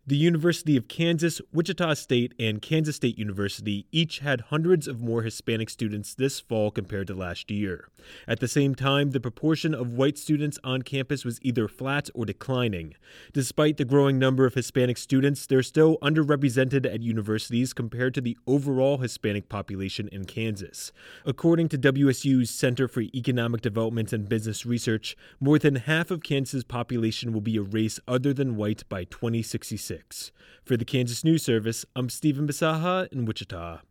The University of Kansas, Wichita State, and Kansas State University each had hundreds of more Hispanic students this fall compared to last year. At the same time, the proportion of white students on campus was either flat or declining. Despite the growing number of Hispanic students, they're still underrepresented at universities compared to the overall Hispanic population in Kansas. According to WSU's Center for Economic Development and Business Research, more than half of Kansas's population will be a race other than white by 2066. For the Kansas News Service, I'm Stephen Bisaha in Wichita.